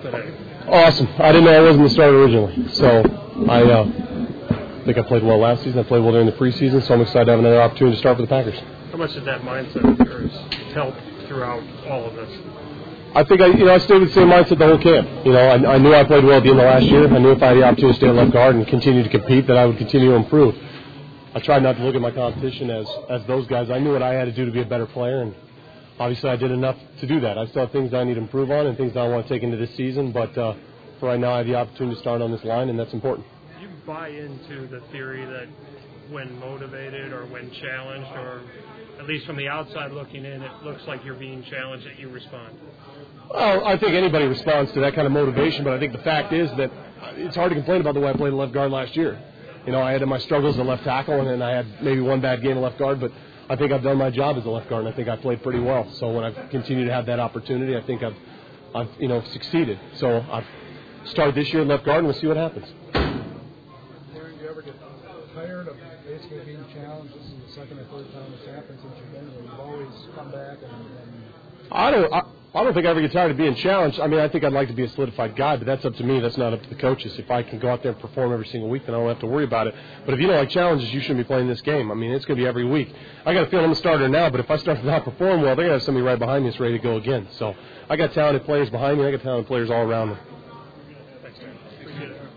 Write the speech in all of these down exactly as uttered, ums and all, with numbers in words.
today? Awesome. I didn't know I wasn't the starter originally. So I uh, think I played well last season. I played well during the preseason, so I'm excited to have another opportunity to start for the Packers. How much did that mindset of yours help throughout all of this? I think I, you know, I stayed with the same mindset the whole camp. You know, I, I knew I played well at the end of last year. I knew if I had the opportunity to stay at left guard and continue to compete, that I would continue to improve. I tried not to look at my competition as, as those guys. I knew what I had to do to be a better player, and obviously I did enough to do that. I still have things that I need to improve on and things that I want to take into this season, but uh, for right now I have the opportunity to start on this line, and that's important. Do you buy into the theory that when motivated or when challenged, or at least from the outside looking in, it looks like you're being challenged, that you respond? Well, I think anybody responds to that kind of motivation, but I think the fact is that it's hard to complain about the way I played left guard last year. You know, I had my struggles at left tackle, and then I had maybe one bad game at left guard, but I think I've done my job as a left guard, and I think I played pretty well. So when I've continued to have that opportunity, I think I've, I've you know, succeeded. So I've started this year at left guard, and we'll see what happens. Darren, do you ever get tired of basically being challenged? This is the second or third time it's happened since you've been here. You've always come back and... and I don't... I, I don't think I ever get tired of being challenged. I mean, I think I'd like to be a solidified guy, but that's up to me. That's not up to the coaches. If I can go out there and perform every single week, then I don't have to worry about it. But if you don't like challenges, you shouldn't be playing this game. I mean, it's going to be every week. I got a feeling I'm a starter now, but if I start to not perform well, they're going to have somebody right behind me that's ready to go again. So I got talented players behind me. I got talented players all around me. Thanks, Dan. Appreciate it.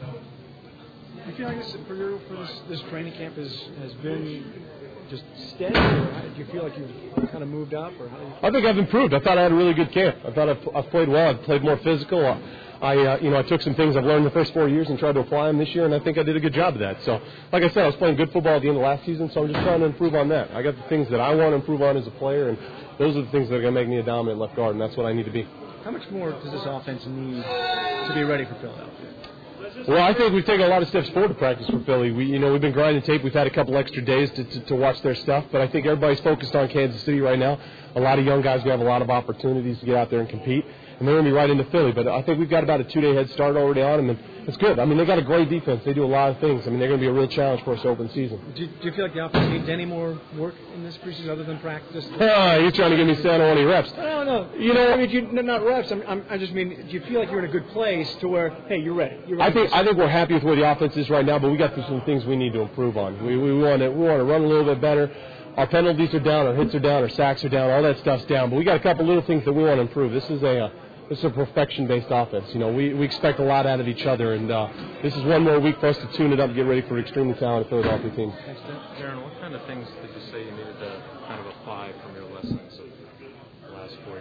Do you feel like this, for, your, for this, this training camp has, has been just steady, or do you feel like you've kind of moved up? Or how do you I think I've improved. I thought I had a really good camp. I thought I've, I've played well. I've played more physical. I, I uh, you know, I took some things I've learned the first four years and tried to apply them this year, and I think I did a good job of that. So, like I said, I was playing good football at the end of last season, so I'm just trying to improve on that. I got the things that I want to improve on as a player, and those are the things that are going to make me a dominant left guard, and that's what I need to be. How much more does this offense need to be ready for Philadelphia? Well, I think we've taken a lot of steps forward to practice for Philly. We, you know, we've been grinding tape. We've had a couple extra days to, to, to watch their stuff, but I think everybody's focused on Kansas City right now. A lot of young guys who have a lot of opportunities to get out there and compete, and they're going to be right into Philly. But I think we've got about a two-day head start already on them, and it's good. I mean, they got a great defense. They do a lot of things. I mean, they're going to be a real challenge for us to open the season. Do you, do you feel like the offense needs any more work in this preseason other than practice? Ah, you're trying to give me San Juan reps. No, no. You know, I mean, you, not reps. I'm, I'm, I just mean, do you feel like you're in a good place to where, hey, you're ready? You're ready I think I think we're happy with where the offense is right now, but we got some things we need to improve on. We we want to we want to run a little bit better. Our penalties are down, our hits are down, our sacks are down, all that stuff's down. But we got a couple little things that we want to improve. This is a uh, this is a perfection-based offense. You know, we we expect a lot out of each other, and uh, this is one more week for us to tune it up and get ready for an extremely talented Philadelphia team. Thanks, Darren. What kind of things did you say you needed to kind of apply from your lessons of the last four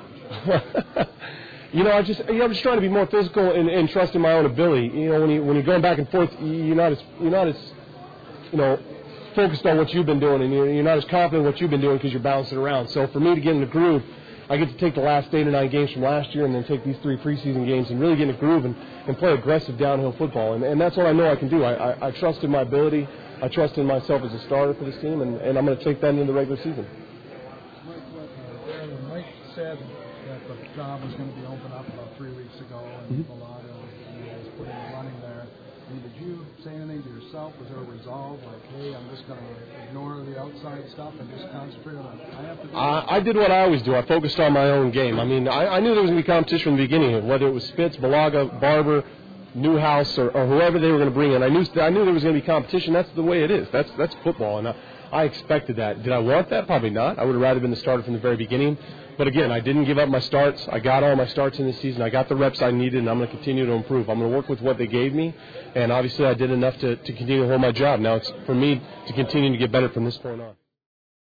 years? You know, I just you know, I'm just trying to be more physical and, and trust in my own ability. You know, when you when you're going back and forth, you're not as you're not as you know focused on what you've been doing, and you're, you're not as confident in what you've been doing because you're bouncing around. So for me to get in the groove, I get to take the last eight or nine games from last year and then take these three preseason games and really get in the groove and, and play aggressive downhill football. And, and that's what I know I can do. I, I, I trust in my ability. I trust in myself as a starter for this team, and, and I'm going to take that into the regular season. Mike, Darren, Mike said that the job was going to be opened up about three weeks ago, and mm-hmm. Bulaga was putting the running there. I mean, did you say anything to yourself? Was there a resolve, like, hey, I'm just going to ignore the outside stuff and just concentrate on what I have to do? Uh, I did what I always do. I focused on my own game. I mean, I, I knew there was going to be competition from the beginning, whether it was Spitz, Bulaga, Barber, Newhouse, or, or whoever they were going to bring in. I knew I knew there was going to be competition. That's the way it is. That's that's football, and I, I expected that. Did I want that? Probably not. I would have rather been the starter from the very beginning. But again, I didn't give up my starts. I got all my starts in this season. I got the reps I needed, and I'm going to continue to improve. I'm going to work with what they gave me, and obviously I did enough to, to continue to hold my job. Now it's for me to continue to get better from this point on.